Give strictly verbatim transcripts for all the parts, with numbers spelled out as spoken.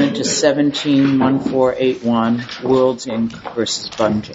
on to seventeen one four eight one, Worlds Incorporated versus Bungie.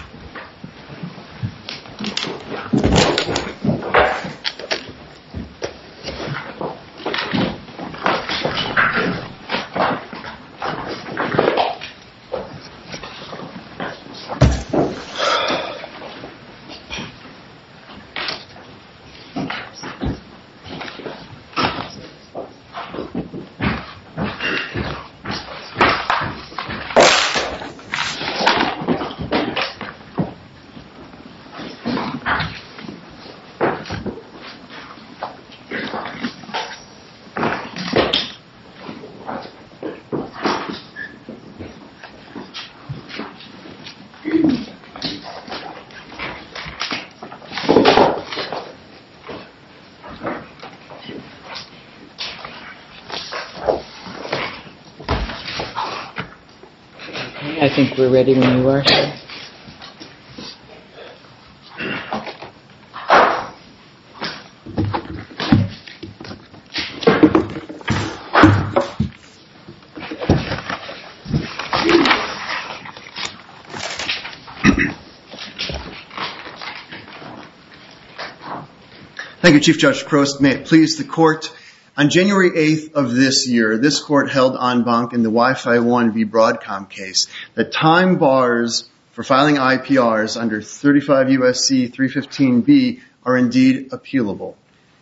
I think we're ready when you are, sir. Thank you, Chief Judge Prost. May it please the Court. On January eighth of this year, this Court held en banc in the Wi-Fi one v. Broadcom case that time bars for filing I P Rs under thirty-five U S C three fifteen B are indeed appealable.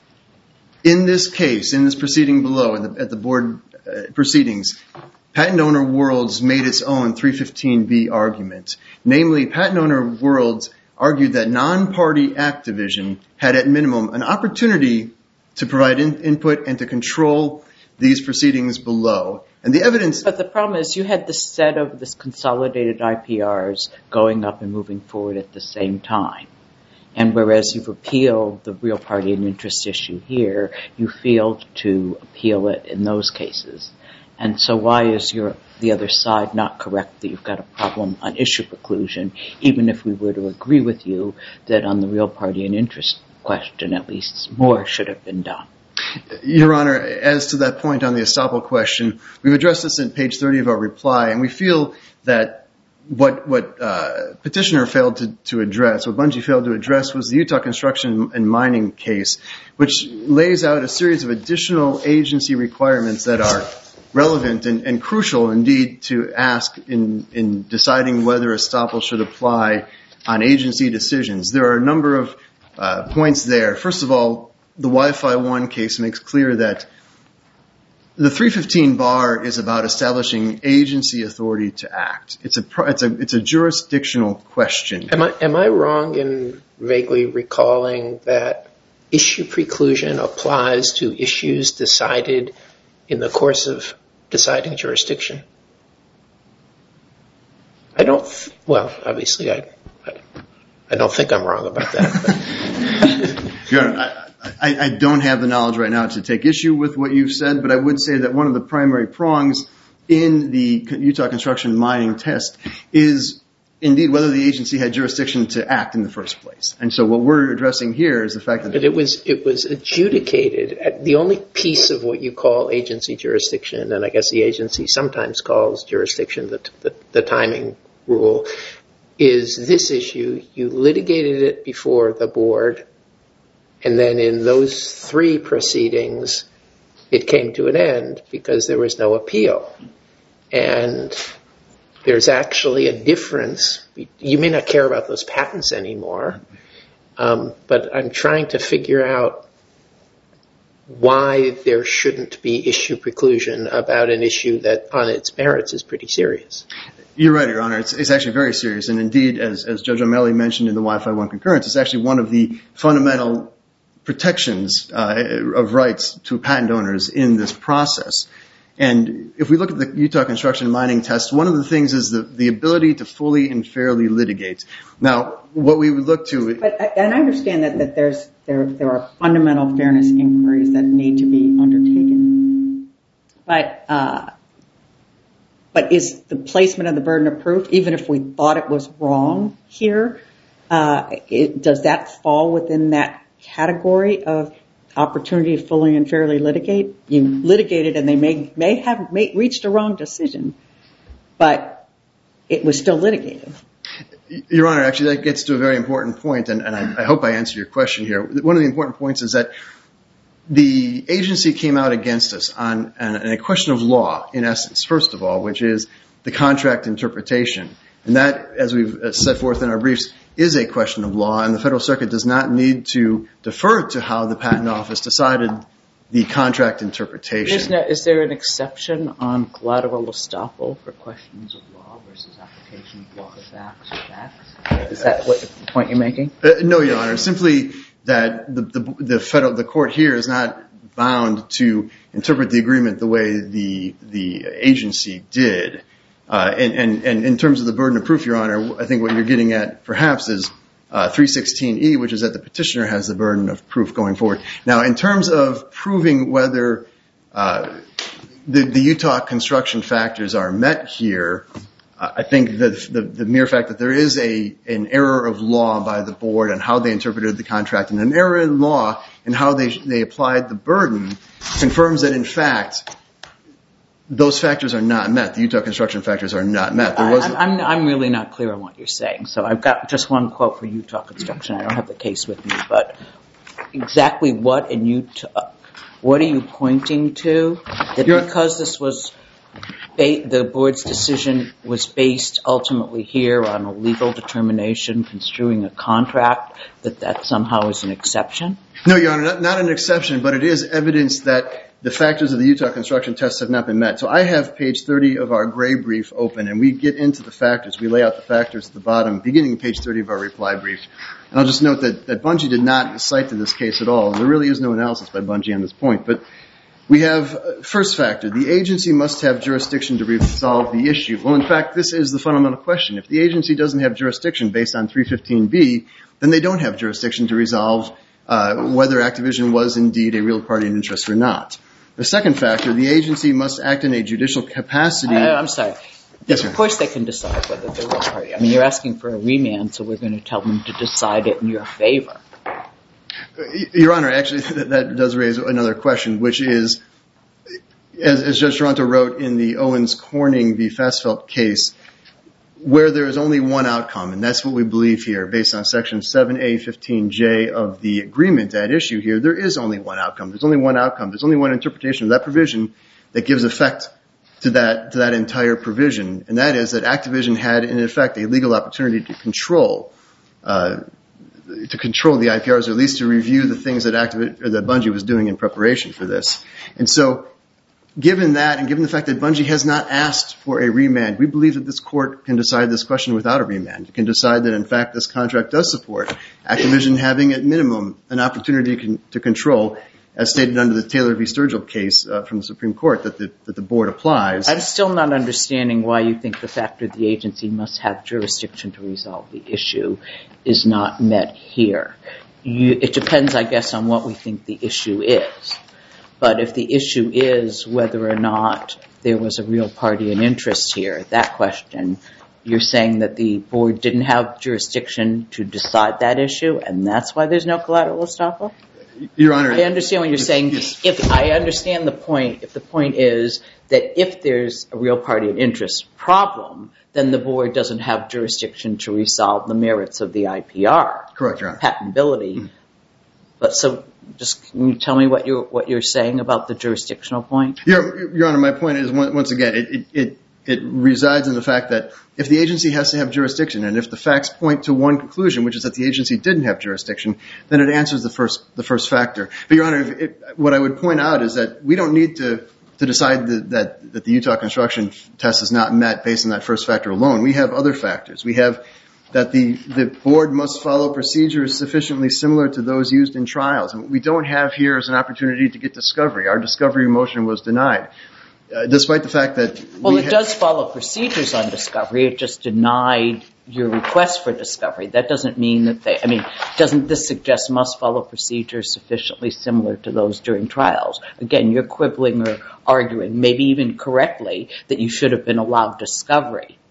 In this case, in this proceeding below, in the, at the board uh, proceedings, Patent Owner Worlds made its own three fifteen B argument. Namely, Patent Owner Worlds argued that non-party Activision had at minimum an opportunity to provide in, input and to control these proceedings below. And the evidence... But the problem is you had the set of this consolidated I P Rs going up and moving forward at the same time. And whereas you've appealed the real party and interest issue here, you failed to appeal it in those cases. And so why is your the other side not correct that you've got a problem on issue preclusion, even if we were to agree with you that on the real party and interest question, at least more should have been done? Your Honor, as to that point on the estoppel question, we've addressed this in page thirty of our reply, and we feel that what what uh, petitioner failed to, to address, what Bungie failed to address, was the Utah Construction and Mining case, which lays out a series of additional agency requirements that are relevant and, and crucial indeed to ask in, in deciding whether estoppel should apply on agency decisions. There are a number of uh, points there. First of all, the Wi-Fi one case makes clear that the three fifteen bar is about establishing agency authority to act. It's a it's a it's a jurisdictional question. Am I am I wrong in vaguely recalling that issue preclusion applies to issues decided in the course of deciding jurisdiction? I don't. Th- well, obviously, I, I I don't think I'm wrong about that. Your Honor, I, I, I don't have the knowledge right now to take issue with what you've said, but I would say that one of the primary prongs in the Utah Construction Mining test is indeed whether the agency had jurisdiction to act in the first place. And so what we're addressing here is the fact that... But it was it was adjudicated. The only piece of what you call agency jurisdiction, and I guess the agency sometimes calls jurisdiction the, the, the timing rule, is this issue. You litigated it before the board, and then in those three proceedings, it came to an end because there was no appeal. And there's actually a difference. You may not care about those patents anymore, um, but I'm trying to figure out why there shouldn't be issue preclusion about an issue that on its merits is pretty serious. You're right, Your Honor. It's, it's actually very serious. And indeed, as, as Judge O'Malley mentioned in the Wi-Fi one concurrence, it's actually one of the fundamental protections uh, of rights to patent owners in this process. And if we look at the Utah Construction and Mining test, one of the things is the, the ability to fully and fairly litigate. Now, what we would look to... But, and I understand that, that there's there there are fundamental fairness inquiries that need to be undertaken. But uh, but is the placement of the burden of proof, even if we thought it was wrong here, uh, it, does that fall within that category of opportunity to fully and fairly litigate. You litigated and they may, may have may, reached a wrong decision, but it was still litigated. Your Honor, actually that gets to a very important point, and, and I, I hope I answered your question here. One of the important points is that the agency came out against us on, on a question of law, in essence, first of all, which is the contract interpretation. And that, as we've set forth in our briefs, is a question of law, and the Federal Circuit does not need to defer to how the Patent Office decided the contract interpretation. Is there, is there an exception on collateral estoppel for questions of law versus application of law to facts or facts? Is that what the point you're making? Uh, no, Your Honor. Simply that the, the, the federal, the court here is not bound to interpret the agreement the way the the agency did. Uh, and, and, and in terms of the burden of proof, Your Honor, I think what you're getting at perhaps is uh, three sixteen E, which is that the petitioner has the burden of proof going forward. Now, in terms of proving whether uh, the, the Utah construction factors are met here, uh, I think that the, the mere fact that there is a an error of law by the board and how they interpreted the contract, and an error in law and how they they applied the burden, confirms that in fact those factors are not met. The Utah construction factors are not met. There was I'm, I'm, I'm really not clear on what you're saying. So I've got just one quote for Utah construction. I don't have the case with me, but exactly what in Utah, what are you pointing to? That You're, because this was, ba- the board's decision was based ultimately here on a legal determination construing a contract, that that somehow is an exception? No, Your Honor, not, not an exception, but it is evidence that the factors of the Utah construction tests have not been met. So I have page thirty of our gray brief open, and we get into the factors. We lay out the factors at the bottom, beginning page thirty of our reply brief. And I'll just note that, that Bungie did not cite to this case at all. There really is no analysis by Bungie on this point. But we have, uh, first factor, the agency must have jurisdiction to resolve the issue. Well, in fact, this is the fundamental question. If the agency doesn't have jurisdiction based on three fifteen B, then they don't have jurisdiction to resolve uh, whether Activision was indeed a real party in interest or not. The second factor, the agency must act in a judicial capacity. I, I'm sorry. Yes, sir. Of course they can decide whether they're real party. I mean, you're asking for a remand, so we're going to tell them to decide it in your favor. Your Honor, actually, that, that does raise another question, which is, as, as Judge Toronto wrote in the Owens-Corning v. Fassfeld case, where there is only one outcome, and that's what we believe here, based on Section seven A fifteen J of the agreement at issue here, there is only one outcome. There's only one outcome. There's only one interpretation of that provision that gives effect to that to that entire provision, and that is that Activision had, in effect, a legal opportunity to control uh, to control the I P Rs, or at least to review the things that Activ- or that Bungie was doing in preparation for this. And so, given that, and given the fact that Bungie has not asked for a remand, we believe that this court can decide this question without a remand. It can decide that, in fact, this contract does support Activision having, at minimum, an opportunity con- to control, as stated under the Taylor v. Sturgill case uh, from the Supreme Court that the, that the board applies. I'm still not understanding why you think the fact that the agency must have jurisdiction to resolve the issue is not met here. You, it depends, I guess, on what we think the issue is. But if the issue is whether or not there was a real party in interest here, that question, you're saying that the board didn't have jurisdiction to decide that issue, and that's why there's no collateral estoppel? Your Honor, I understand what you're saying. Yes. If I understand the point, if the point is that if there's a real party in interest problem, then the board doesn't have jurisdiction to resolve the merits of the I P R. Correct, Your Honor. Patentability. Mm-hmm. But so, just can you tell me what you're what you're saying about the jurisdictional point? Your, Your Honor, my point is, once again, it, it, it, it resides in the fact that if the agency has to have jurisdiction, and if the facts point to one conclusion, which is that the agency didn't have jurisdiction, then it answers the first the first factor. But, Your Honor, if, if, what I would point out is that we don't need to to decide that, that, that the Utah construction test is not met based on that first factor alone. We have other factors. We have that the, the board must follow procedures sufficiently similar to those used in trials. And what we don't have here is an opportunity to get discovery. Our discovery motion was denied, uh, despite the fact that... Well, we it ha- does follow procedures on discovery. It just denied your request for discovery. That doesn't mean that they... I mean, doesn't this suggest must follow procedures sufficiently similar to those during trials? Again, you're quibbling or arguing, maybe even correctly, that you should have been allowed discovery.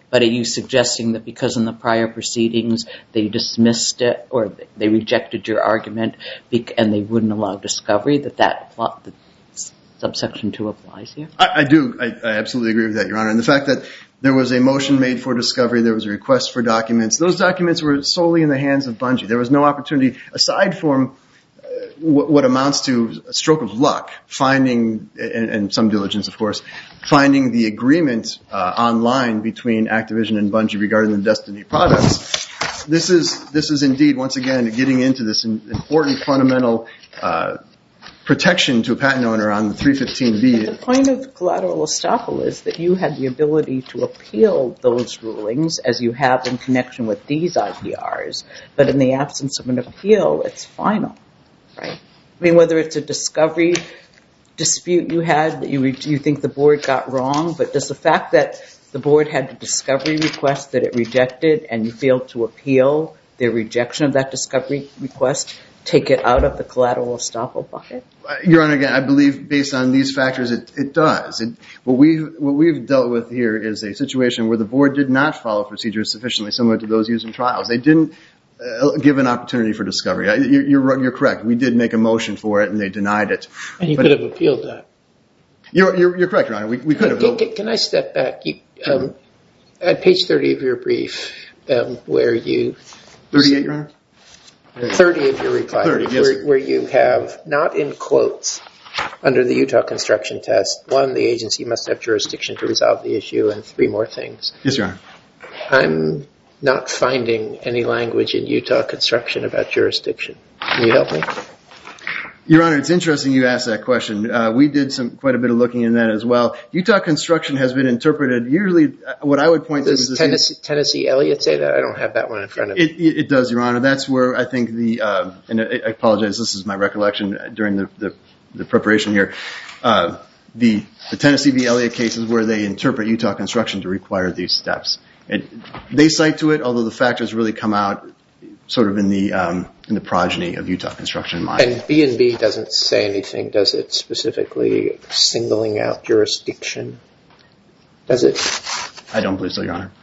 But are you suggesting that because in the prior proceedings they dismissed it or they rejected your argument and they wouldn't allow discovery, that that, that subsection two applies here? I, I do. I, I absolutely agree with that, Your Honor. And the fact that there was a motion made for discovery, there was a request for documents, those documents were solely in the hands of Bungie. There was no opportunity, aside from uh, what, what amounts to a stroke of luck, finding, and, and some diligence, of course, finding the agreement uh, online between Activision and Bungie regarding the Destiny products. This is this is indeed, once again, getting into this important fundamental uh protection to a patent owner on the three fifteen B. But the point of collateral estoppel is that you had the ability to appeal those rulings as you have in connection with these I P Rs, but in the absence of an appeal, it's final, right? I mean, whether it's a discovery dispute you had that you, you think the board got wrong, but does the fact that the board had a discovery request that it rejected and you failed to appeal their rejection of that discovery request take it out of the collateral estoppel bucket? Your Honor, again, I believe based on these factors, it, it does. It, what, we've, what we've dealt with here is a situation where the board did not follow procedures sufficiently similar to those used in trials. They didn't uh, give an opportunity for discovery. I, you're, you're, you're correct. We did make a motion for it, and they denied it. And you but could have appealed that. You're, you're, you're correct, Your Honor. We, we could have. Can, can, can I step back? You, um, at page thirty of your brief, um, where you... thirty-eight, Your Honor? thirty of your reply, thirty, yes, where, where you have, not in quotes, under the Utah construction test, one, the agency must have jurisdiction to resolve the issue, and three more things. Yes, Your Honor. I'm not finding any language in Utah construction about jurisdiction. Can you help me? Your Honor, it's interesting you asked that question. Uh, we did some quite a bit of looking in that as well. Utah construction has been interpreted, usually what I would point Does to is... Tennessee, Tennessee Elliott say that? I don't have that one in front of me. It, it, it does, Your Honor. That's where I think the, uh, and I, I apologize, this is my recollection during the, the, the preparation here. Uh, the, the Tennessee v. Elliott case is where they interpret Utah construction to require these steps. It, they cite to it, although the factors really come out sort of in the um, in the progeny of Utah construction in mind. And B and B doesn't say anything, does it, specifically singling out jurisdiction? Does it? I don't believe so, Your Honor.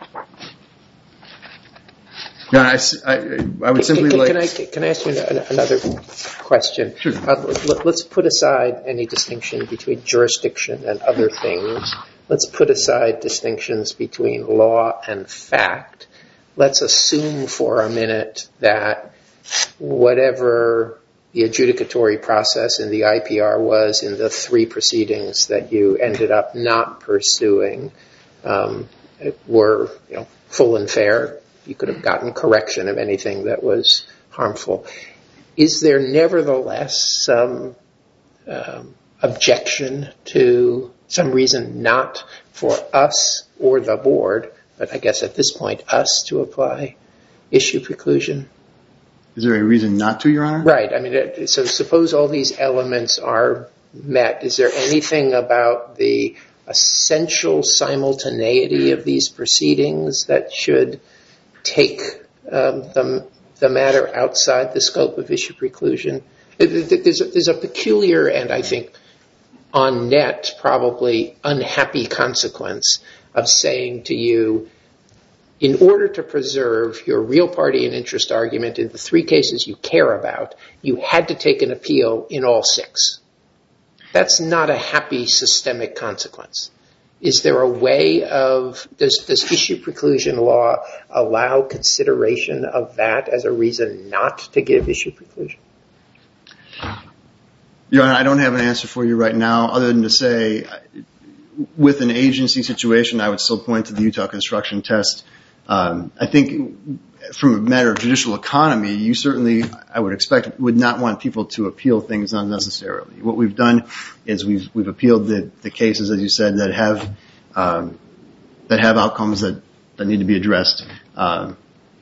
Your Honor, I, I, I would simply can, like... Can I, can I ask you another question? Sure. Uh, let's put aside any distinction between jurisdiction and other things. Let's put aside distinctions between law and fact. Let's assume for a minute that whatever the adjudicatory process in the I P R was in the three proceedings that you ended up not pursuing um, were, you know, full and fair. You could have gotten correction of anything that was harmful. Is there nevertheless some um, objection to some reason not for us or the board, but I guess at this point us, to apply issue preclusion? Is there a reason not to, Your Honor? Right. I mean, so suppose all these elements are met. Is there anything about the essential simultaneity of these proceedings that should take um, the, the matter outside the scope of issue preclusion? There's a, there's a peculiar and I think on net probably unhappy consequence of saying to you, in order to preserve your real party and interest argument in the three cases you care about, you had to take an appeal in all six. That's not a happy systemic consequence. Is there a way of, does, does issue preclusion law allow consideration of that as a reason not to give issue preclusion? Your Honor, I don't have an answer for you right now other than to say with an agency situation, I would still point to the Utah construction test. Um, I think from a matter of judicial economy, you certainly, I would expect, would not want people to appeal things unnecessarily. What we've done is we've we've appealed the, the cases, as you said, that have um, that have outcomes that, that need to be addressed. Um,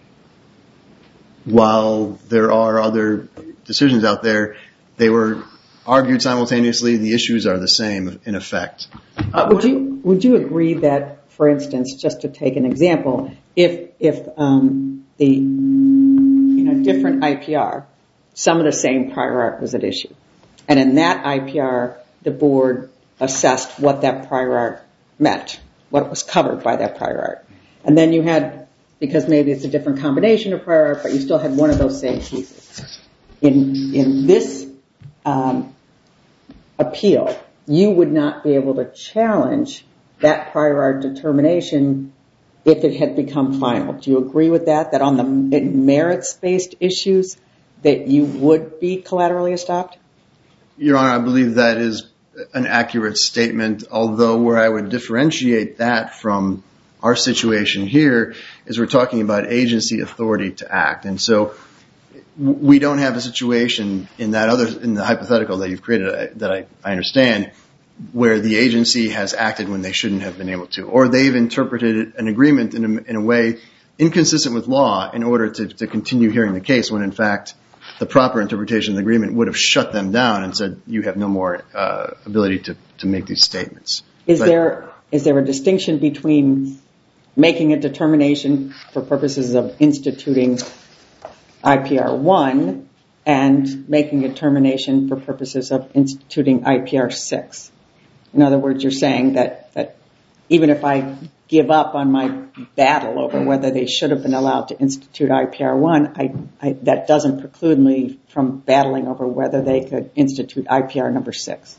while there are other decisions out there, they were argued simultaneously. The issues are the same in effect. Uh, would you would you agree that, for instance, just to take an example, if if um, the you know different I P R, some of the same prior art was at issue, and in that I P R the board assessed what that prior art meant, what was covered by that prior art, And then you had, because maybe it's a different combination of prior art, but you still had one of those same pieces. In, in this um, appeal, you would not be able to challenge that prior art determination if it had become final. Do you agree with that, that on the merits-based issues that you would be collaterally estopped? Your Honor, I believe that is an accurate statement, although where I would differentiate that from our situation here is we're talking about agency authority to act. And so we don't have a situation in that other, in the hypothetical that you've created that I, I understand, where the agency has acted when they shouldn't have been able to, or they've interpreted an agreement in a, in a way inconsistent with law in order to, to continue hearing the case, when in fact the proper interpretation of the agreement would have shut them down and said you have no more uh, ability to, to make these statements. Is but, there is there a distinction between making a determination for purposes of instituting I P R one and making a determination for purposes of instituting I P R six? In other words, you're saying that, that even if I give up on my battle over whether they should have been allowed to institute I P R one, I, I, that doesn't preclude me from battling over whether they could institute I P R number six.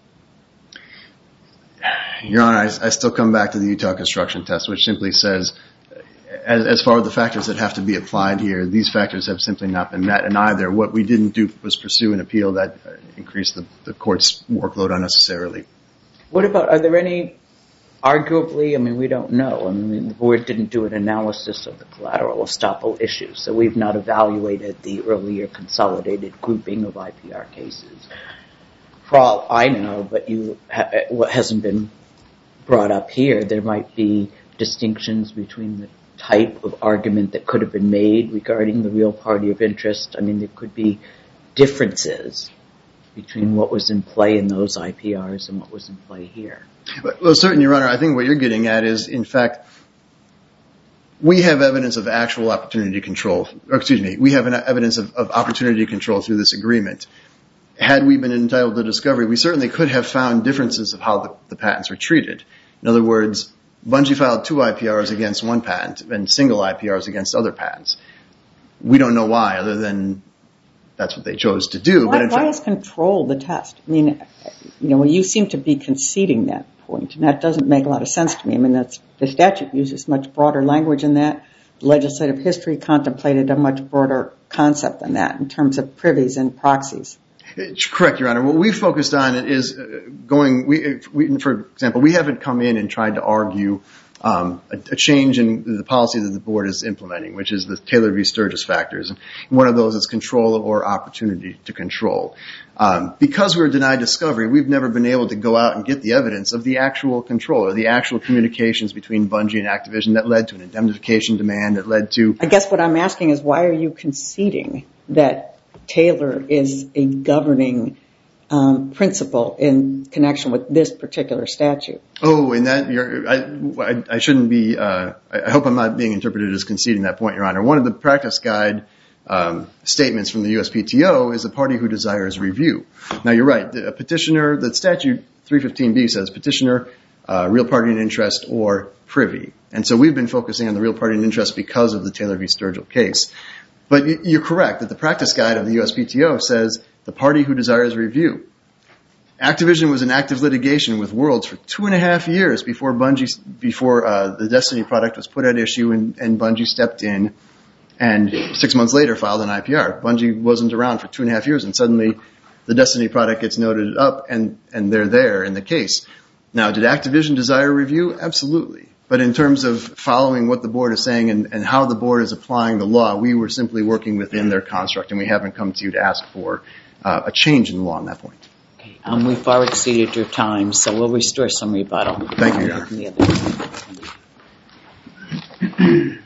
Your Honor, I, I still come back to the Utah construction test, which simply says, as, as far as the factors that have to be applied here, these factors have simply not been met. And either what we didn't do was pursue an appeal that increased the, the court's workload unnecessarily. What about, are there any, arguably, I mean, we don't know. I mean, the board didn't do an analysis of the collateral estoppel issues, so we've not evaluated the earlier consolidated grouping of I P R cases. For all I know, but you, what hasn't been brought up here, there might be distinctions between the type of argument that could have been made regarding the real party of interest. I mean, there could be differences between what was in play in those I P Rs and what was in play here. Well, certainly, Your Honor, I think what you're getting at is, in fact, we have evidence of actual opportunity control, or excuse me, we have an evidence of, of opportunity control through this agreement. Had we been entitled to discovery, we certainly could have found differences of how the, the patents were treated. In other words, Bungie filed two I P Rs against one patent and single I P Rs against other patents. We don't know why, other than that's what they chose to do. Why, but in why fact, is control the test? I mean, you know, you seem to be conceding that point, and that doesn't make a lot of sense to me. I mean, that's, the statute uses much broader language than that. Legislative history contemplated a much broader concept than that in terms of privies and proxies. It's correct, Your Honor. What we focused on is going, we, we, for example, we haven't come in and tried to argue um, a, a change in the policy that the board is implementing, which is the Taylor v. Sturgis factors. And one of those is control or opportunity to control. Um, because we were denied discovery, we've never been able to go out and get the evidence of the actual control or the actual communications between Bungie and Activision that led to an indemnification demand, that led to... I guess what I'm asking is, why are you conceding that Taylor is a governing um, principle in connection with this particular statute? Oh, and that you're, I, I, I shouldn't be. Uh, I hope I'm not being interpreted as conceding that point, Your Honor. One of the practice guide um, statements from the U S P T O is a party who desires review. Now, you're right. A petitioner, the statute three fifteen B says petitioner, uh, real party in interest, or privy. And so we've been focusing on the real party in interest because of the Taylor v. Sturgill case. But you're correct that the practice guide of the U S P T O says the party who desires review. Activision was in active litigation with Worlds for two and a half years before Bungie, before uh, the Destiny product was put at issue, and, and Bungie stepped in, and six months later filed an I P R. Bungie wasn't around for two and a half years, and suddenly the Destiny product gets noted up, and, and they're there in the case. Now, did Activision desire review? Absolutely. But in terms of following what the board is saying and, and how the board is applying the law, we were simply working within their construct, and we haven't come to you to ask for uh, a change in the law on that point. Okay. Um, we've far exceeded your time, so we'll restore some rebuttal. Thank you, Your Honor.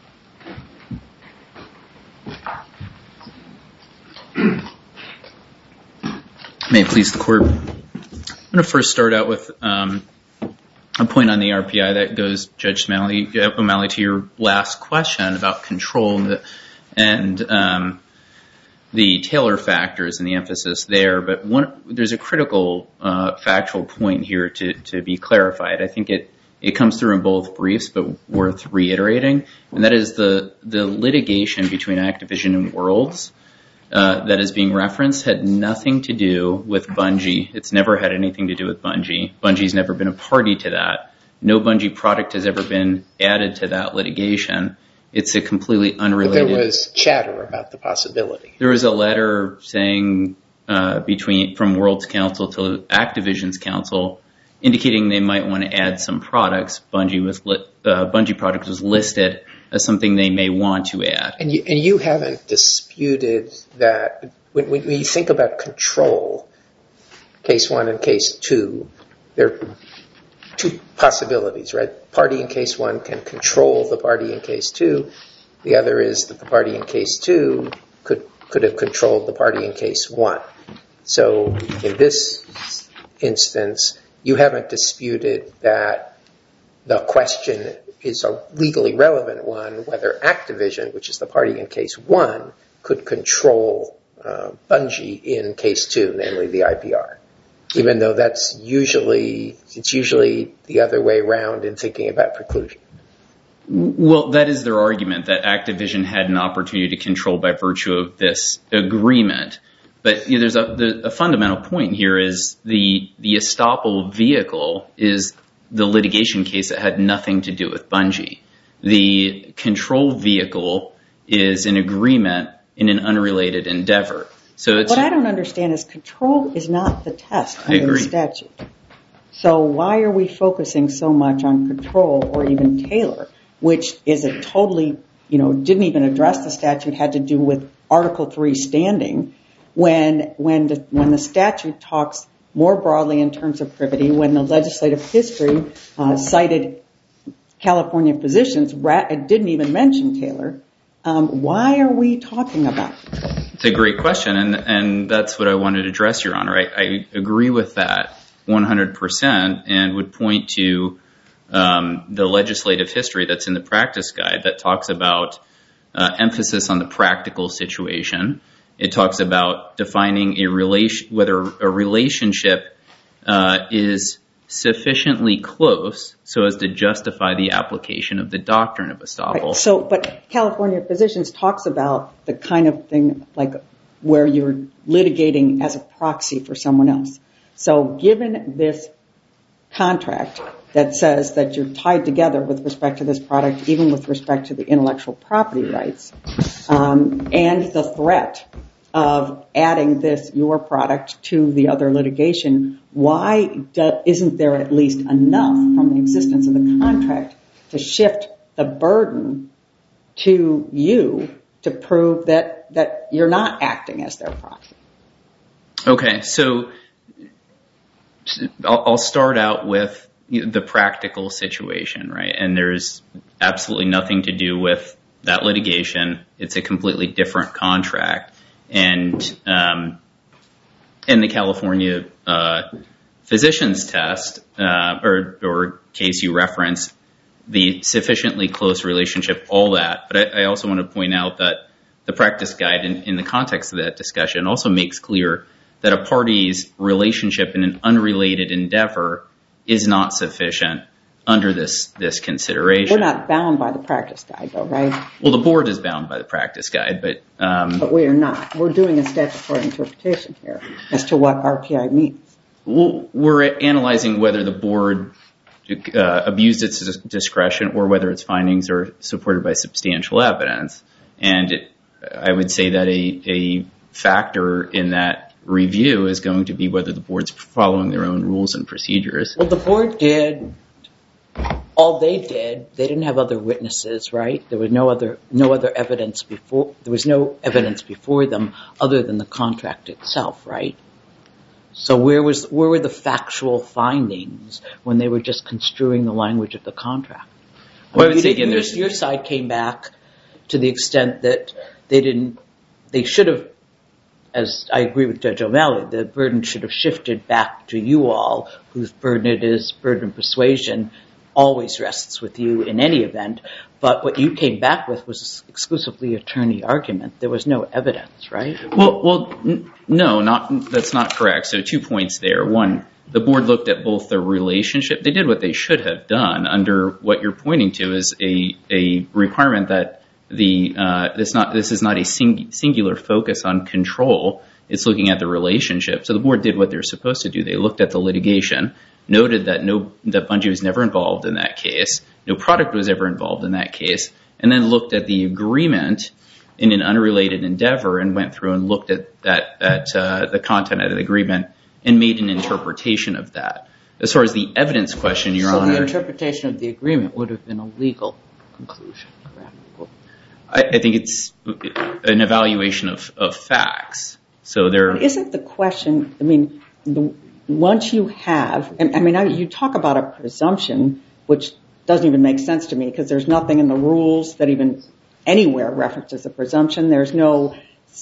May it please the Court. I'm going to first start out with um, a point on the R P I that goes, Judge O'Malley, O'Malley, to your last question about control and, the, and um, the Taylor factors and the emphasis there. But one, there's a critical uh, factual point here to, to be clarified. I think it It comes through in both briefs, but worth reiterating, and that is the the litigation between Activision and Worlds uh, that is being referenced had nothing to do with Bungie. It's never had anything to do with Bungie. Bungie's never been a party to that. No Bungie product has ever been added to that litigation. It's a completely unrelated... But there was chatter about the possibility. There was a letter saying uh, between from Worlds Council to Activision's council indicating they might want to add some products. Bungie was li- uh, Bungie product was listed as something they may want to add. And you, and you haven't disputed that when, when you think about control, case one and case two, there are two possibilities, right? Party in case one can control the party in case two. The other is that the party in case two could could have controlled the party in case one. So in this instance, you haven't disputed that the question is a legally relevant one, whether Activision, which is the party in case one, could control uh, Bungie in case two, namely the I P R. Even though that's usually, it's usually the other way around in thinking about preclusion. Well, that is their argument, that Activision had an opportunity to control by virtue of this agreement. But you know, there's a, the, a fundamental point here is the the estoppel vehicle is the litigation case that had nothing to do with Bungie. The control vehicle is an agreement in an unrelated endeavor. So it's, what I don't understand is control is not the test under the statute. So why are we focusing so much on control or even Taylor, which is a totally, you know, didn't even address the statute, had to do with Article three standing, when when the when the statute talks more broadly in terms of privity, when the legislative history uh, cited California physicians, it didn't even mention Taylor. Um, why are we talking about it? It's a great question, and and that's what I wanted to address, Your Honor. I, I agree with that one hundred percent and would point to um, the legislative history that's in the practice guide that talks about uh, emphasis on the practical situation. It talks about defining a relation, whether a relationship uh, is sufficiently close so as to justify the application of the doctrine of estoppel. Right. So, but California physicians talks about the kind of thing like where you're litigating as a proxy for someone else. So given this contract that says that you're tied together with respect to this product, even with respect to the intellectual property rights, um, and the threat of adding this, your product, to the other litigation, why do, isn't there at least enough from the existence of the contract to shift the burden to you to prove that, that you're not acting as their proxy? Okay, so I'll, I'll start out with the practical situation, right? And there's absolutely nothing to do with that litigation. It's a completely different contract. And um, in the California uh, physicians test, uh, or, or case you reference, the sufficiently close relationship, all that. But I, I also want to point out that the practice guide in, in the context of that discussion also makes clear that a party's relationship in an unrelated endeavor is not sufficient under this this consideration. We're not bound by the practice guide, though, right? Well, the board is bound by the practice guide, but... Um, but we are not. We're doing a statutory interpretation here as to what R P I means. Well, we're analyzing whether the board uh, abused its discretion or whether its findings are supported by substantial evidence. And it, I would say that a, a factor in that review is going to be whether the board's following their own rules and procedures. Well, the board did... All they did, they didn't have other witnesses, right? There was no other no other evidence before. There was no evidence before them other than the contract itself, right? So where was where were the factual findings when they were just construing the language of the contract? Well, I mean, would say did, again, your, there's your side came back to the extent that they didn't. They should have, as I agree with Judge O'Malley, the burden should have shifted back to you all, whose burden it is, burden of persuasion. Always rests with you in any event, but what you came back with was exclusively attorney argument. There was no evidence, right? Well, well, n- no, not that's not correct. So two points there. One, the board looked at both the relationship. They did what they should have done under what you're pointing to is a, a requirement that the uh, this not this is not a sing, singular focus on control. It's looking at the relationship. So the board did what they're supposed to do. They looked at the litigation, noted that no that Bungie was never involved in that case, no product was ever involved in that case, and then looked at the agreement in an unrelated endeavor and went through and looked at that at uh, the content of the agreement and made an interpretation of that. As far as the evidence question, Your so Honor, the interpretation of the agreement would have been a legal conclusion, correct? I, I think it's an evaluation of, of facts. So there isn't the question. I mean, the, once you have, and I mean, I, you talk about a presumption, which doesn't even make sense to me because there's nothing in the rules that even anywhere references a presumption. There's no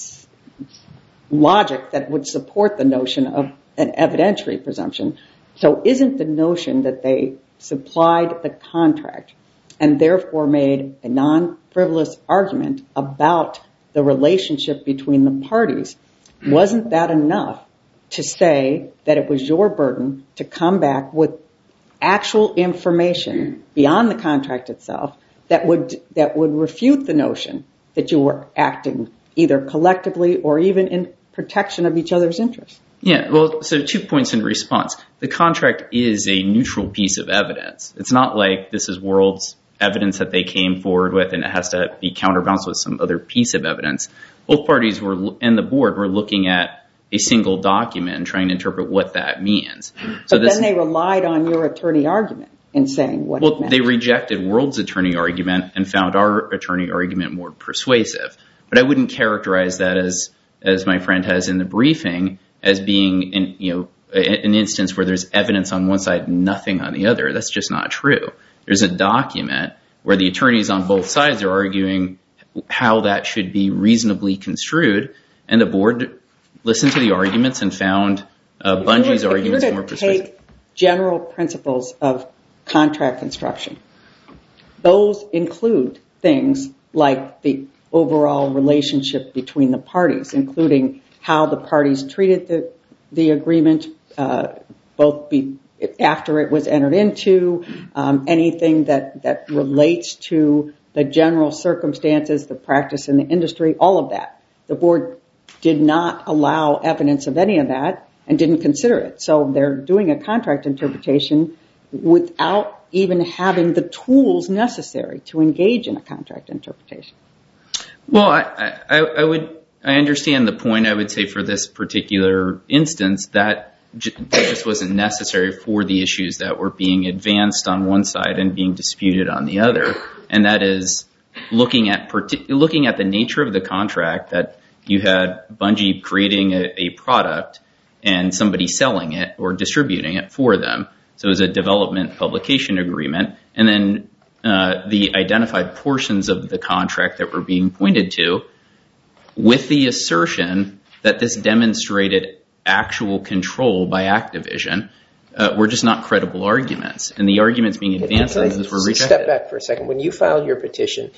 logic that would support the notion of an evidentiary presumption. So isn't the notion that they supplied the contract and therefore made a non-frivolous argument about the relationship between the parties, wasn't that enough to say that it was your burden to come back with actual information beyond the contract itself that would that would refute the notion that you were acting either collectively or even in protection of each other's interests? Yeah, well, so two points in response. The contract is a neutral piece of evidence. It's not like this is world's evidence that they came forward with and it has to be counterbalanced with some other piece of evidence. Both parties were, and the board were looking at a single document and trying to interpret what that means. So but this, then they relied on your attorney argument in saying what well, it meant. They rejected World's attorney argument and found our attorney argument more persuasive. But I wouldn't characterize that as, as my friend has in the briefing, as being in, you know, an instance where there's evidence on one side, nothing on the other. That's just not true. There's a document where the attorneys on both sides are arguing how that should be reasonably construed, and the board listened to the arguments and found uh, Bungie's were, arguments more persuasive. Take general principles of contract construction. Those include things like the overall relationship between the parties, including how the parties treated the the agreement, uh, both be, after it was entered into, um, anything that, that relates to the general circumstances, the practice in the industry, all of that. The board did not allow evidence of any of that and didn't consider it. So they're doing a contract interpretation without even having the tools necessary to engage in a contract interpretation. Well, I, I, I would I understand the point. I would say for this particular instance that j- that just wasn't necessary for the issues that were being advanced on one side and being disputed on the other, and that is looking at partic- looking at the nature of the contract, that you had Bungie creating a, a product and somebody selling it or distributing it for them. So it was a development publication agreement, and then uh, the identified portions of the contract that were being pointed to, with the assertion that this demonstrated actual control by Activision, uh, were just not credible arguments. And the arguments being advanced on those were rejected. Step back for a second. When you filed your petition,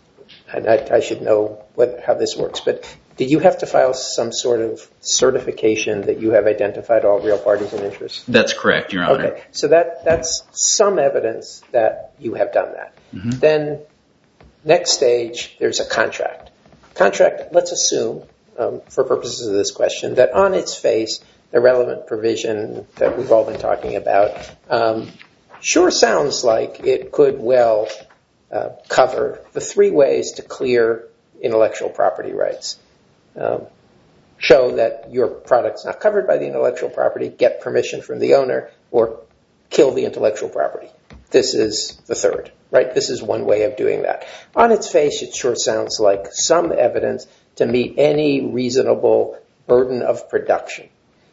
and I, I should know what, how this works, but did you have to file some sort of certification that you have identified all real parties and interests? That's correct, Your Honor. Okay, so that, that's some evidence that you have done that. Mm-hmm. Then, next stage, there's a contract. Contract, let's assume, um, for purposes of this question, that on its face, the relevant provision that we've all been talking about um, sure sounds like it could well uh, cover the three ways to clear intellectual property rights. Um, show that your product's not covered by the intellectual property, get permission from the owner, or kill the intellectual property. This is the third, right? This is one way of doing that. On its face, it sure sounds like some evidence to meet any reasonable burden of production.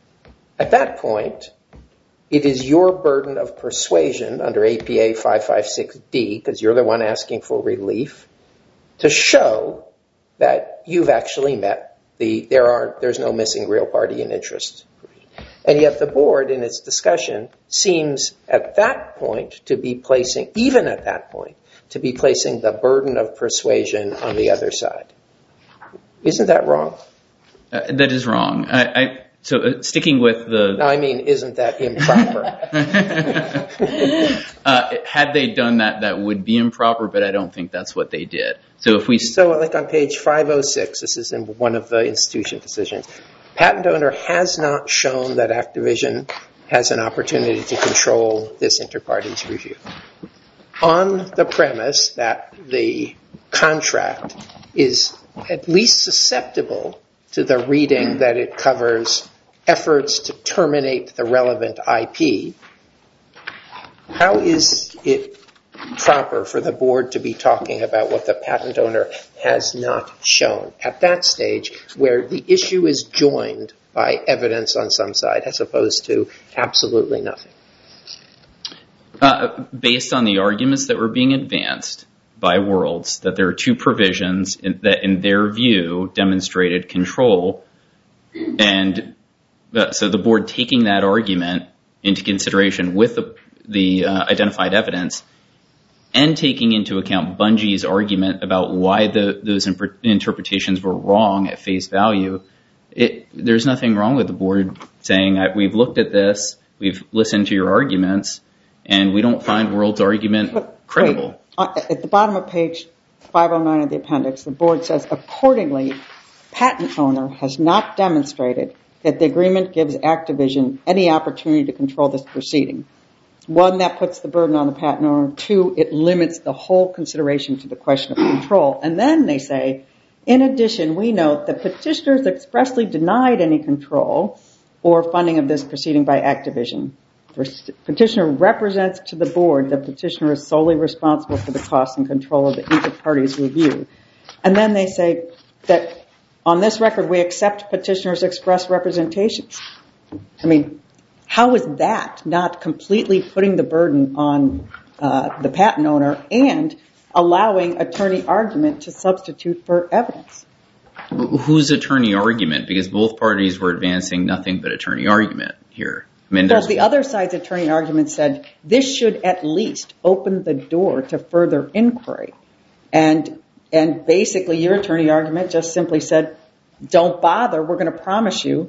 At that point, it is your burden of persuasion under A P A five fifty-six D, because you're the one asking for relief, to show that you've actually met the, there are, there's no missing real party in interest. And yet the board, in its discussion, seems at that point to be placing, even at that point, to be placing the burden of persuasion on the other side. Isn't that wrong? Uh, that is wrong. I, I, so uh, sticking with the... No, I mean, isn't that improper? uh, had they done that, that would be improper, but I don't think that's what they did. So if we... So like on page five oh six, this is in one of the institution decisions, patent owner has not shown that Activision has an opportunity to control this inter-parties review. On the premise that the contract is at least susceptible to the reading that it covers efforts to terminate the relevant I P, how is it proper for the board to be talking about what the patent owner has not shown at that stage where the issue is joined by evidence on some side as opposed to absolutely nothing? Uh, based on the arguments that were being advanced by Worlds, that there are two provisions in, that in their view demonstrated control, and uh, so the board taking that argument into consideration with the, the uh, identified evidence and taking into account Bungie's argument about why the, those imp- interpretations were wrong at face value, it, there's nothing wrong with the board saying, we've looked at this, we've listened to your arguments, and we don't find World's argument but, credible. Wait, at the bottom of page five oh nine of the appendix, the board says, accordingly, patent owner has not demonstrated that the agreement gives Activision any opportunity to control this proceeding. One, that puts the burden on the patent owner. Two, it limits the whole consideration to the question of control. And then they say, in addition, we note that petitioners expressly denied any control or funding of this proceeding by Activision. Petitioner represents to the board that petitioner is solely responsible for the cost and control of the inter-parties review. And then they say that on this record, we accept petitioner's express representations. I mean, how is that not completely putting the burden on uh, the patent owner and allowing attorney argument to substitute for evidence? Whose attorney argument? Because both parties were advancing nothing but attorney argument here. I mean, well, the other side's attorney argument said this should at least open the door to further inquiry. And and basically your attorney argument just simply said, don't bother, we're going to promise you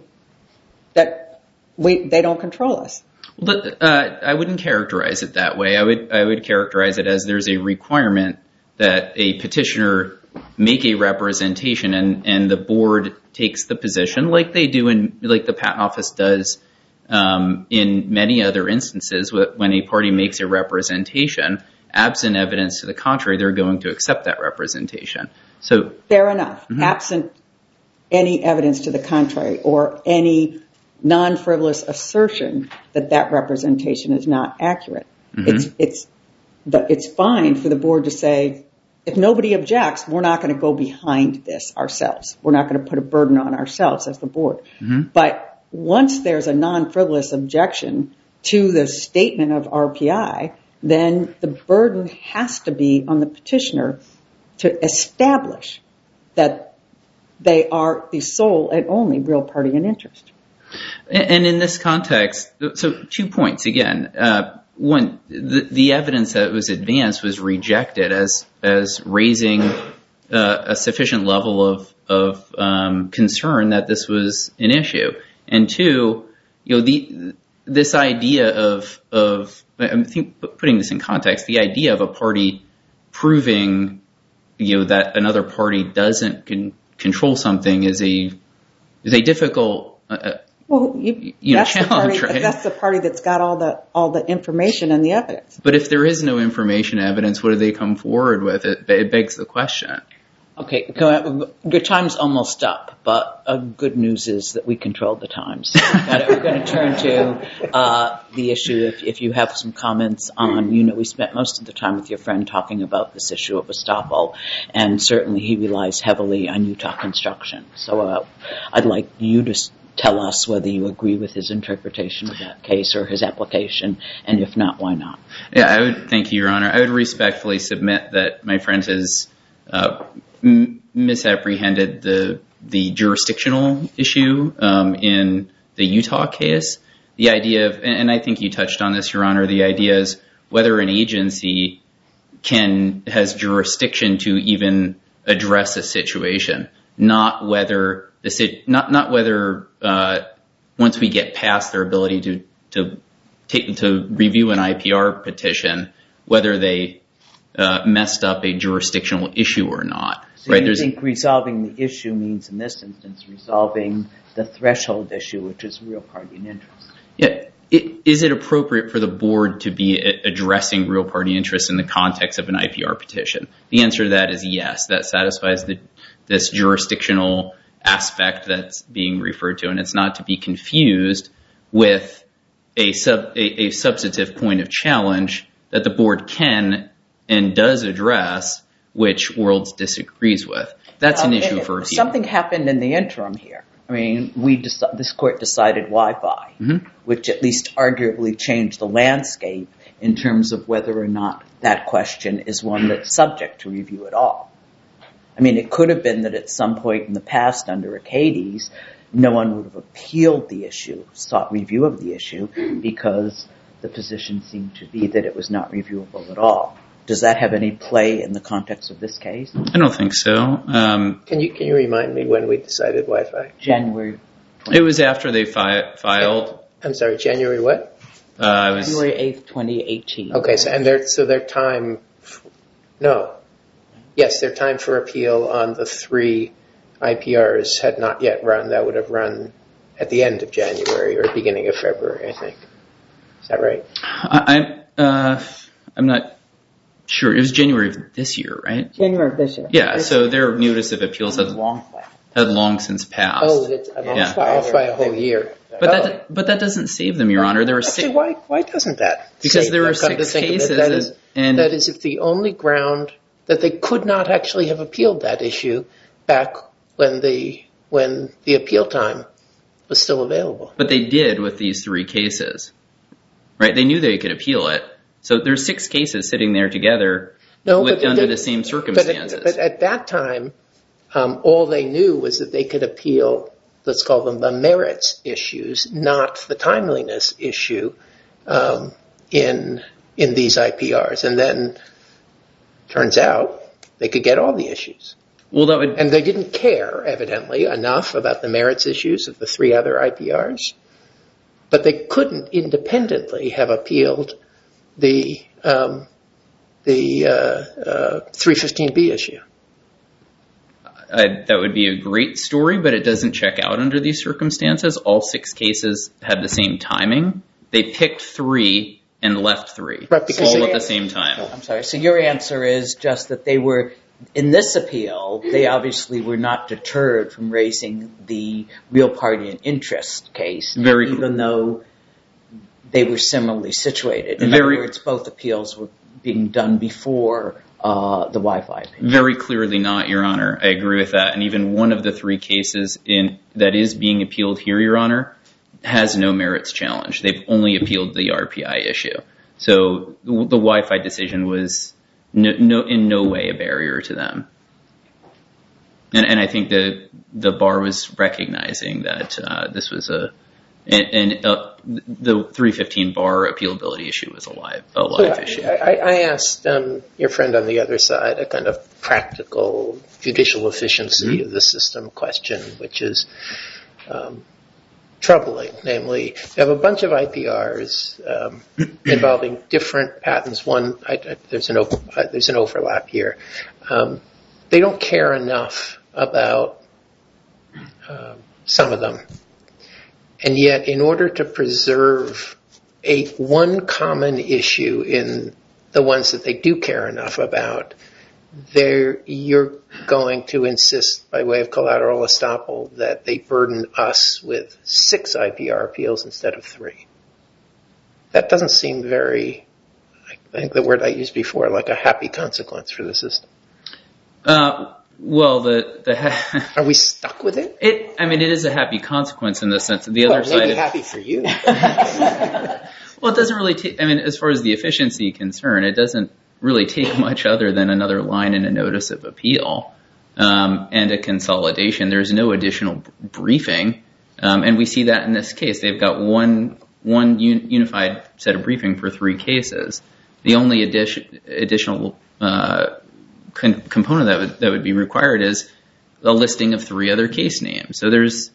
that we they don't control us. But, uh, I wouldn't characterize it that way. I would I would characterize it as there's a requirement that a petitioner make a representation and, and the board takes the position like they do in like the patent office does Um, in many other instances, when a party makes a representation, absent evidence to the contrary, they're going to accept that representation. So fair enough. Mm-hmm. Absent any evidence to the contrary or any non-frivolous assertion that that representation is not accurate. Mm-hmm. It's it's the, it's fine for the board to say, if nobody objects, we're not going to go behind this ourselves. We're not going to put a burden on ourselves as the board. Mm-hmm. But once there's a non-frivolous objection to the statement of R P I, then the burden has to be on the petitioner to establish that they are the sole and only real party in interest. And in this context, so two points again. Uh, one, the, the evidence that was advanced was rejected as as raising uh, a sufficient level of of um, concern that this was an issue. And two, you know, the this idea of of I think putting this in context, the idea of a party proving, you know, that another party doesn't con- control something is a is a difficult uh, well, you, you know, that's challenge, the party, right? That's the party that's got all the all the information and the evidence. But if there is no information and evidence, what do they come forward with? It, it begs the question. Okay, your time's almost up, but uh, good news is that we controlled the time. So we're going to turn to uh, the issue. If, if you have some comments on, you know, we spent most of the time with your friend talking about this issue of estoppel, and certainly he relies heavily on Utah construction. So uh, I'd like you to tell us whether you agree with his interpretation of that case or his application, and if not, why not? Yeah, I would. Thank you, Your Honor. I would respectfully submit that my friend has uh, m- misapprehended the the jurisdictional issue um, in the Utah case. The idea of, and I think you touched on this, Your Honor, the idea is whether an agency can has jurisdiction to even address a situation, not whether the not not whether uh, once we get past their ability to to take to review an I P R petition, whether they uh, messed up a jurisdictional issue or not. So right? you There's, think resolving the issue means, in this instance, resolving the threshold issue, which is real party and interest? Yeah. It, is it appropriate for the board to be addressing real party interest in the context of an I P R petition? The answer to that is yes. That satisfies the, this jurisdictional aspect that's being referred to, and it's not to be confused with a, sub, a, a substantive point of challenge that the board can and does address, which Worlds disagrees with. That's an um, issue for appeal. Something happened in the interim here. I mean, we deci- this court decided Wi-Fi, mm-hmm. which at least arguably changed the landscape in terms of whether or not that question is one that's subject to review at all. I mean, it could have been that at some point in the past under Acades, no one would have appealed the issue, sought review of the issue, because the position seemed to be that it was not reviewable at all. Does that have any play in the context of this case? I don't think so. Um, can you can you remind me when we decided Wi-Fi? January. It was after they fi- filed. I'm sorry, January what? Uh, it was January eighth, twenty eighteen. Okay, so and their so their time, no, yes, their time for appeal on the three I P Rs had not yet run. That would have run at the end of January or beginning of February, I think. Is that right? I, I'm uh, I'm not. Sure, it was January of this year, right? January of this year. Yeah, this so their notice of appeals had long, had long since passed. Oh, it's yeah. off by a whole year. But oh. that but that doesn't save them, Your Honor. There were Actually, six. Why why doesn't that? Because there were six cases, that is, and that is if the only ground that they could not actually have appealed that issue back when the when the appeal time was still available. But they did with these three cases, right? They knew they could appeal it. So there's six cases sitting there together no, with, but under they, the same circumstances. But at, but at that time, um, all they knew was that they could appeal, let's call them the merits issues, not the timeliness issue um, in in these I P Rs. And then, turns out, they could get all the issues. Well, that would, and they didn't care, evidently, enough about the merits issues of the three other I P Rs. But they couldn't independently have appealed the um, the uh, uh, three fifteen B issue. I, that would be a great story, but it doesn't check out under these circumstances. All six cases had the same timing. They picked three and left three, right, because all they, at the same time. I'm sorry. So your answer is just that they were, in this appeal, they obviously were not deterred from raising the real party and interest case, Very even cool. though they were similarly situated. In Very, other words, both appeals were being done before uh, the Wi-Fi opinion. Very clearly not, Your Honor. I agree with that. And even one of the three cases in that is being appealed here, Your Honor, has no merits challenge. They've only appealed the R P I issue. So the, the Wi-Fi decision was no, no, in no way a barrier to them. And, and I think the the bar was recognizing that uh, this was a and, and uh, the three fifteen bar appealability issue was a live a live so issue. I, I asked um, your friend on the other side a kind of practical judicial efficiency mm-hmm. of the system question, which is um, troubling. Namely, you have a bunch of I P Rs um, involving different patents. One, I, I, there's an uh, there's an overlap here. Um, they don't care enough about uh, some of them. And yet, in order to preserve a one common issue in the ones that they do care enough about, there you're going to insist, by way of collateral estoppel, that they burden us with six I P R appeals instead of three. That doesn't seem very, I think the word I used before, like a happy consequence for the system. Uh, well, the the ha- are we stuck with it? It, I mean, it is a happy consequence in the sense that the well, other side. Maybe of, happy for you. Well, it doesn't really take. I mean, as far as the efficiency concern, it doesn't really take much other than another line in a notice of appeal um, and a consolidation. There's no additional briefing, um, and we see that in this case. They've got one one un- unified set of briefing for three cases. The only addition, additional uh, con- component that would that would be required is a listing of three other case names. So there's,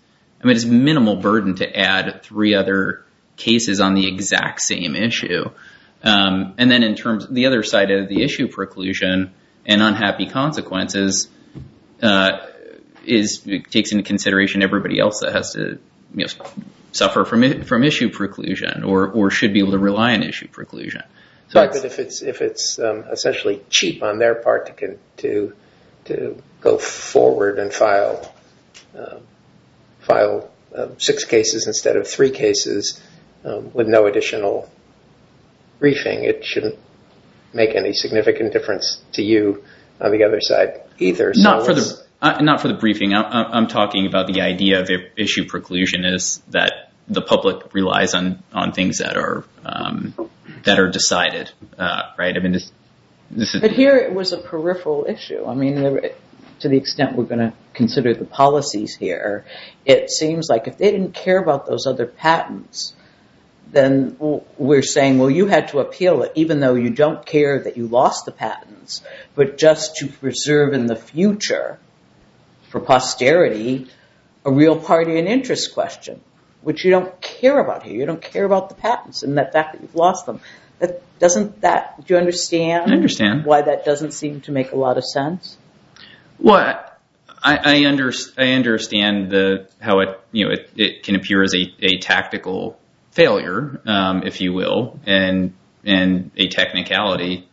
I mean, it's minimal burden to add three other cases on the exact same issue. Um, and then in terms of the other side of the issue preclusion and unhappy consequences, uh, is it takes into consideration everybody else that has to, you know, suffer from from issue preclusion or or should be able to rely on issue preclusion. So right, but if it's if it's um, essentially cheap on their part to con- to to go forward and file uh, file uh, six cases instead of three cases um, with no additional briefing, it shouldn't make any significant difference to you on the other side either. So not for the uh, not for the briefing. I'm, I'm talking about the idea of issue preclusion is that the public relies on on things that are um, that are decided, uh, right? I mean, this, this is. But here it was a peripheral issue. I mean, there, to the extent we're going to consider the policies here, it seems like if they didn't care about those other patents, then we're saying, well, you had to appeal it, even though you don't care that you lost the patents, but just to preserve in the future, for posterity, a real party and interest question, which you don't care about here. You don't care about the patents and the fact that you've lost them. That doesn't that? Do you understand? I understand why that doesn't seem to make a lot of sense. Well, I, I, under, I understand the how it you know it, it can appear as a, a tactical failure, um, if you will, and and a technicality.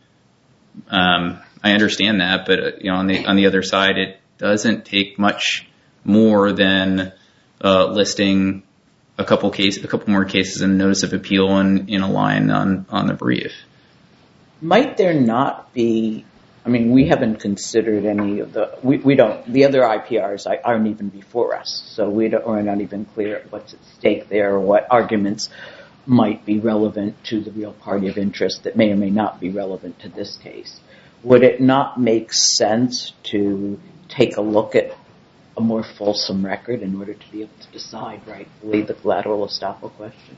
Um, I understand that, but uh, you know, on the on the other side, it doesn't take much more than uh, listing a couple case, a couple more cases in notice of appeal and in a line on on the brief. Might there not be? I mean, we haven't considered any of the. We, we don't. The other I P Rs aren't even before us, so we don't, we're not even clear what's at stake there or what arguments might be relevant to the real party of interest that may or may not be relevant to this case. Would it not make sense to take a look at a more fulsome record in order to be able to decide rightfully the collateral estoppel question?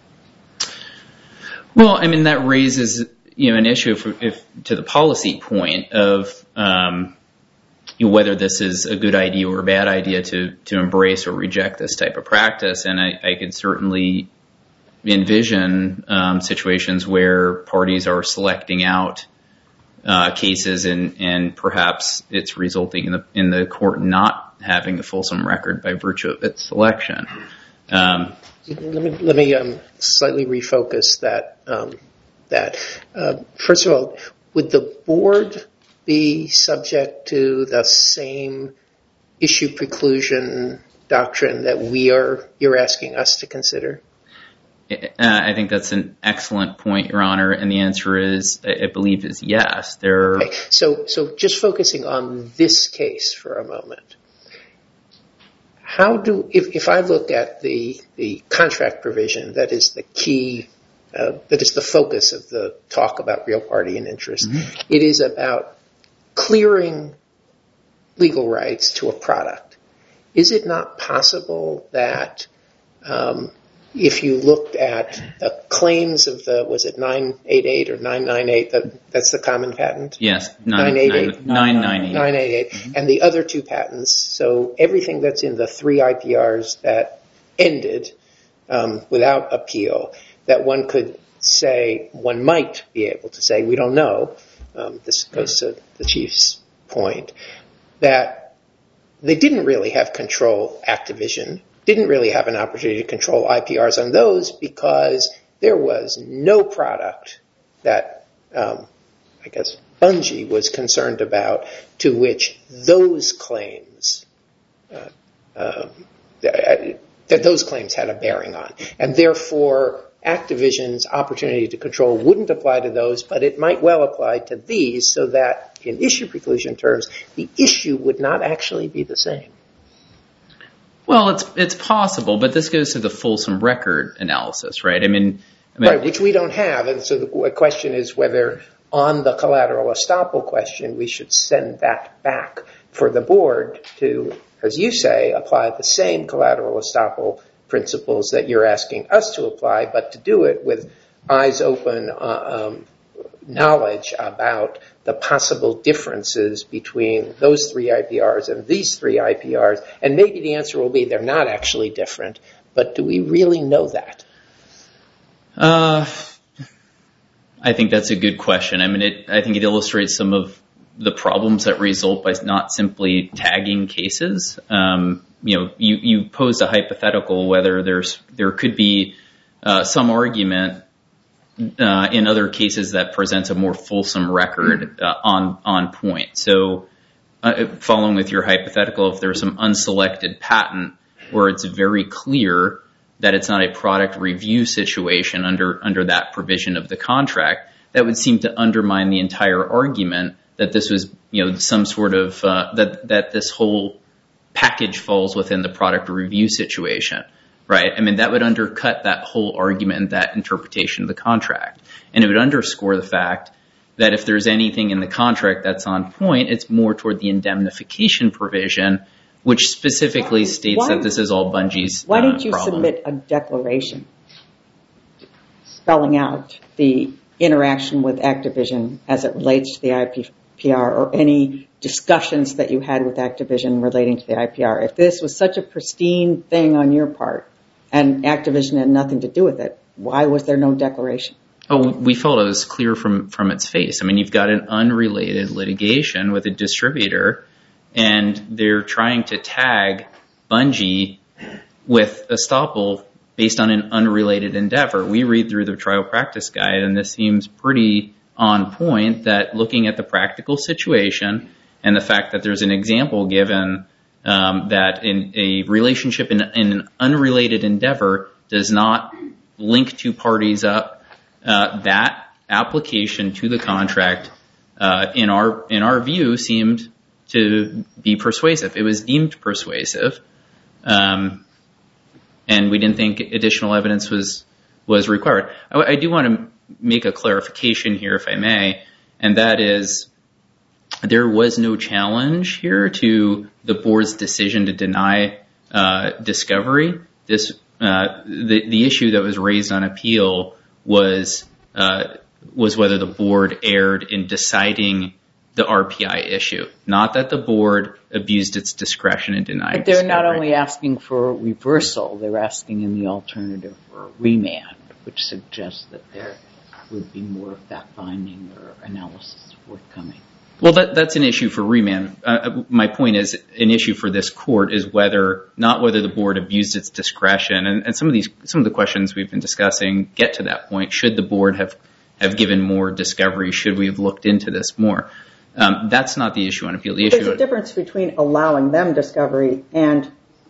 Well, I mean, that raises, you know, an issue for, if, to the policy point of um, you know, whether this is a good idea or a bad idea to to embrace or reject this type of practice. And I, I could certainly envision um, situations where parties are selecting out uh, cases and, and perhaps it's resulting in the in the court not having a fulsome record by virtue of its selection. Um, let me let me um, slightly refocus that. Um, that uh, first of all, would the board be subject to the same issue preclusion doctrine that we are you're asking us to consider? Uh, I think that's an excellent point, Your Honor, and the answer is, I believe, is yes. There. Okay. So, so just focusing on this case for a moment, how do if, if I look at the the contract provision that is the key, uh, that is the focus of the talk about real party and interest, mm-hmm. It is about clearing legal rights to a product. Is it not possible that um, if you looked at the claims of the, was it nine eighty-eight or nine ninety-eight, that, that's the common patent? Yes, nine eighty-eight. nine ninety-eight. nine eighty-eight. Mm-hmm. And the other two patents, so everything that's in the three I P Rs that ended um, without appeal, that one could say, one might be able to say, we don't know, um, this goes to the Chief's point, that they didn't really have control, Activision, didn't really have an opportunity to control I P Rs on those because there was no product that, um, I guess, Bungie was concerned about to which those claims, uh, uh, that, that those claims had a bearing on. And therefore, Activision's opportunity to control wouldn't apply to those, but it might well apply to these so that in issue preclusion terms, the issue would not actually be the same. Well, it's it's possible, but this goes to the fulsome record analysis, right? I mean, I mean right, which we don't have, and so the question is whether on the collateral estoppel question we should send that back for the board to, as you say, apply the same collateral estoppel principles that you're asking us to apply, but to do it with eyes open uh, um, knowledge about the possible differences between those three I P Rs and these three I P Rs? And maybe the answer will be they're not actually different, but do we really know that? Uh, I think that's a good question. I mean, it, I think it illustrates some of the problems that result by not simply tagging cases. Um, you know, you, you posed a hypothetical whether there's there could be uh, some argument uh, in other cases that presents a more fulsome record uh, on on point. So, uh, following with your hypothetical, if there's some unselected patent where it's very clear that it's not a product review situation under under that provision of the contract, that would seem to undermine the entire argument that this was, you know, some sort of uh, that that this whole package falls within the product review situation, right? I mean, that would undercut that whole argument and that interpretation of the contract, and it would underscore the fact that if there's anything in the contract that's on point, it's more toward the indemnification provision, which specifically states why, that this is all Bungie's Why uh, didn't you problem. submit a declaration spelling out the interaction with Activision as it relates to the I P R or any discussions that you had with Activision relating to the I P R? If this was such a pristine thing on your part and Activision had nothing to do with it, why was there no declaration? Oh, we felt it was clear from, from its face. I mean, you've got an unrelated litigation with a distributor, and they're trying to tag Bungie with estoppel based on an unrelated endeavor. We read through the trial practice guide, and this seems pretty on point that looking at the practical situation and the fact that there's an example given um, that in a relationship in, in an unrelated endeavor does not link two parties up, uh, that application to the contract, uh, in our in our view, seemed to be persuasive. It was deemed persuasive, um, and we didn't think additional evidence was was required. I, I do want to make a clarification here, if I may, and that is there was no challenge here to the board's decision to deny uh, discovery. This uh, the the issue that was raised on appeal was uh, was whether the board erred in deciding the R P I issue, not that the board abused its discretion in denying. But they're discovery. not only asking for reversal; they're asking in the alternative for remand, which suggests that there would be more fact-finding or analysis forthcoming. Well, that, that's an issue for remand. Uh, my point is, an issue for this court is whether, not whether the board abused its discretion. And, and some of these, some of the questions we've been discussing get to that point. Should the board have, have given more discovery? Should we have looked into this more? Um, that's not the issue on appeal. The issue. There's a difference between allowing them discovery and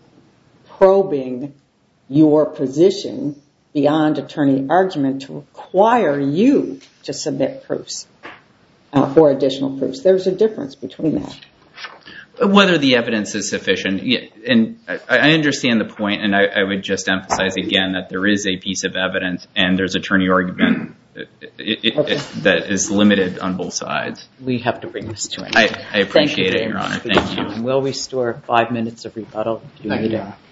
probing your position beyond attorney argument to require you to submit proofs. Uh, for additional proofs. There's a difference between that. Whether the evidence is sufficient, yeah, and I, I understand the point, and I, I would just emphasize again that there is a piece of evidence and there's attorney argument it, it, okay. it, that is limited on both sides. We have to bring this to an I, end. I appreciate Thank you it, Your Honor. for Thank your you. time. We'll restore five minutes of rebuttal. If you Thank need you. it.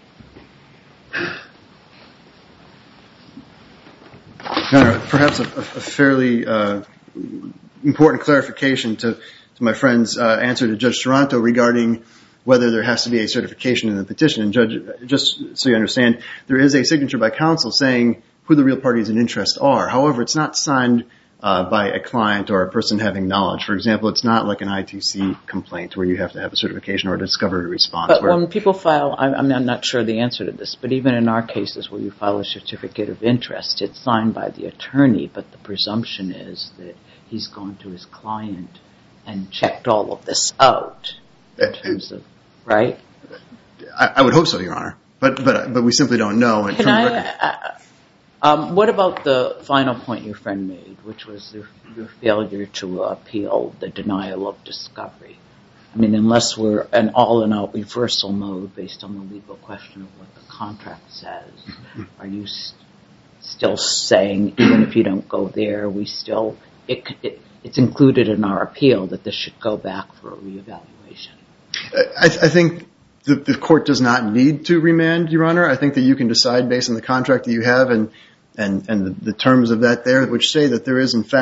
Your Honor, perhaps a, a fairly uh, important clarification to, to my friend's uh, answer to Judge Taranto regarding whether there has to be a certification in the petition. And Judge, just so you understand, there is a signature by counsel saying who the real parties in interest are. However, it's not signed uh, by a client or a person having knowledge. For example, it's not like an I T C complaint where you have to have a certification or a discovery response. But where, when people file, I'm, I'm not sure the answer to this, but even in our cases where you file a certificate of interest, it's signed by the attorney, but the presumption is that he's gone to his client and checked all of this out in terms of, right? I, I would hope so, Your Honor. But but but we simply don't know. And Can from I, record, uh, um, what about the final point your friend made, which was your, your failure to appeal the denial of discovery? I mean, unless we're an all-in-out reversal mode based on the legal question of what the contract says, mm-hmm. are you st- still saying, even if you don't go there, we still... It, it, it's included in our appeal that this should go back for a reevaluation. I, I think the, the court does not need to remand, Your Honor. I think that you can decide based on the contract that you have and and, and the, the terms of that there, which say that there is, in fact,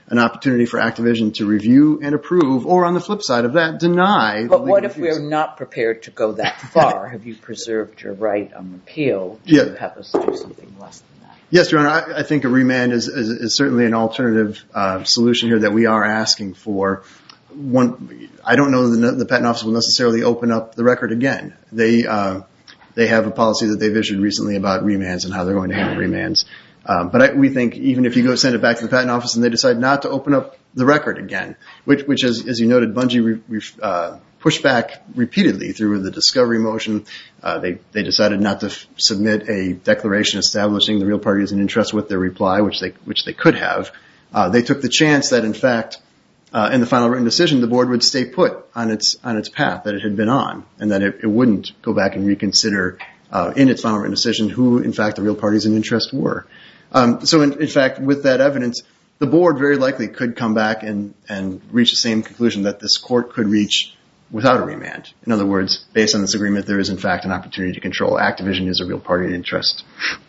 an opportunity for Activision to review and approve, or on the flip side of that, deny. But what if we're not prepared to go that far? Have you preserved your right on repeal to yeah. have us do something less than that? Yes, Your Honor. I, I think a remand is, is, is certainly an alternative uh, solution here that we are asking for. One, I don't know that the Patent Office will necessarily open up the record again. They uh, they have a policy that they've issued recently about remands and how they're going to handle remands. Uh, but I, we think even if you go send it back to the Patent Office and they decide not to open up the record again, which, which as, as you noted, Bungie re, re, uh, pushed back repeatedly through the discovery motion. Uh, they, they decided not to f- submit a declaration establishing the real parties in interest with their reply, which they which they could have. Uh, they took the chance that, in fact, uh, in the final written decision, the board would stay put on its on its path that it had been on, and that it, it wouldn't go back and reconsider uh, in its final written decision who, in fact, the real parties in interest were. Um, so, in, in fact, with that evidence, the board very likely could come back and, and reach the same conclusion that this court could reach without a remand. In other words, based on this agreement, there is, in fact, an opportunity to control. Activision is a real party in interest.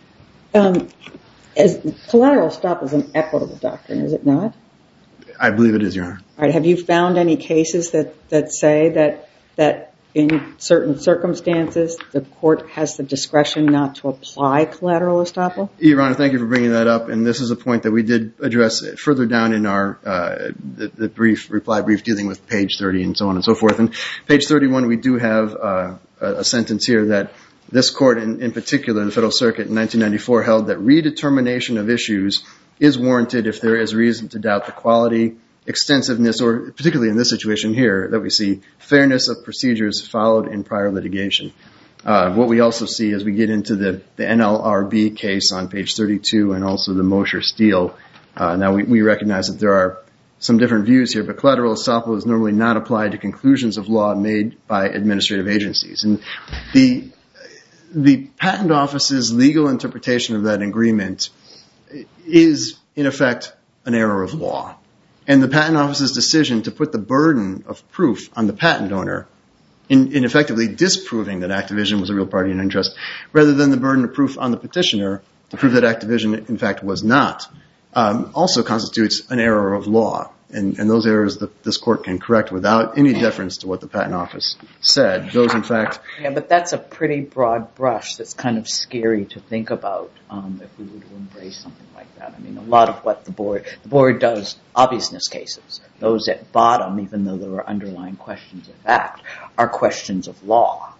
Um, as collateral estoppel is an equitable doctrine, is it not? I believe it is, Your Honor. All right. Have you found any cases that, that say that that in certain circumstances the court has the discretion not to apply collateral estoppel? Your Honor, thank you for bringing that up. And this is a point that we did address further down in our uh, the, the brief reply brief dealing with page thirty and so on and so forth. And page thirty-one, we do have uh, a, a sentence here that this court, in, in particular, the Federal Circuit in nineteen ninety-four, held that redetermination of issues is warranted if there is reason to doubt the quality, extensiveness, or particularly in this situation here that we see, fairness of procedures followed in prior litigation. Uh, what we also see as we get into the, the N L R B case on page thirty-two and also the Mosher Steel. Uh, now we, we recognize that there are some different views here, but collateral estoppel is normally not applied to conclusions of law made by administrative agencies. And the the Patent Office's legal interpretation of that agreement is, in effect, an error of law. And the Patent Office's decision to put the burden of proof on the patent owner in, in effectively disproving that Activision was a real party in interest, rather than the burden of proof on the petitioner to prove that Activision, in fact, was not, um, also constitutes an error of law. And, and those errors that this court can correct without any deference to what the Patent Office said. Those, in fact... Yeah, but that's a pretty broad brush that's kind of scary to think about um, if we were to embrace something like that. I mean, a lot of what the board... The board does obviousness cases. Those at bottom, even though there are underlying questions of fact, are questions of law.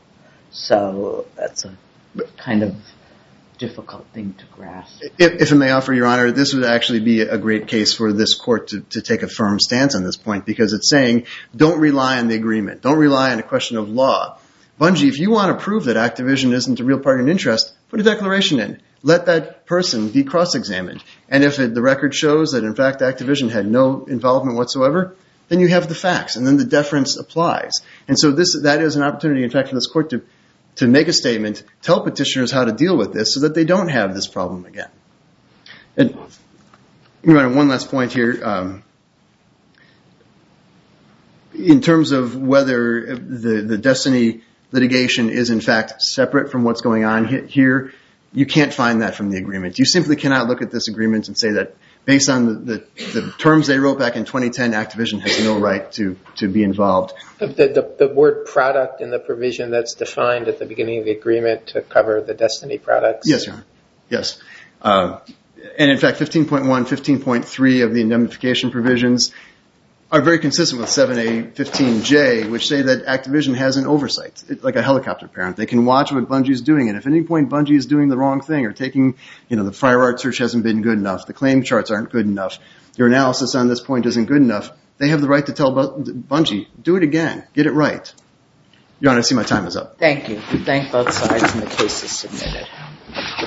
So that's a kind of difficult thing to grasp. If, if I may offer, Your Honor, this would actually be a great case for this court to, to take a firm stance on this point, because it's saying, don't rely on the agreement. Don't rely on a question of law. Bungie, if you want to prove that Activision isn't a real party in interest, put a declaration in. Let that person be cross-examined. And if it, the record shows that, in fact, Activision had no involvement whatsoever, then you have the facts, and then the deference applies. And so this that is an opportunity, in fact, for this court to to make a statement, tell petitioners how to deal with this so that they don't have this problem again. And Your Honor, one last point here. Um, in terms of whether the, the Destiny litigation is, in fact, separate from what's going on here, you can't find that from the agreement. You simply cannot look at this agreement and say that based on the, the, the terms they wrote back in twenty ten, Activision has no right to, to be involved. The, the, the word product in the provision that's defined at the beginning of the agreement to cover the Destiny products? Yes, Your Honor. Yes. Uh, and in fact, fifteen point one, fifteen point three of the indemnification provisions are very consistent with seven A fifteen J, which say that Activision has an oversight. It's like a helicopter parent. They can watch what Bungie is doing, and if at any point Bungie is doing the wrong thing or taking, you know, the prior art search hasn't been good enough, the claim charts aren't good enough, your analysis on this point isn't good enough, they have the right to tell Bungie, do it again, get it right. Your Honor, I see my time is up. Thank you. We thank both sides, and the case is submitted.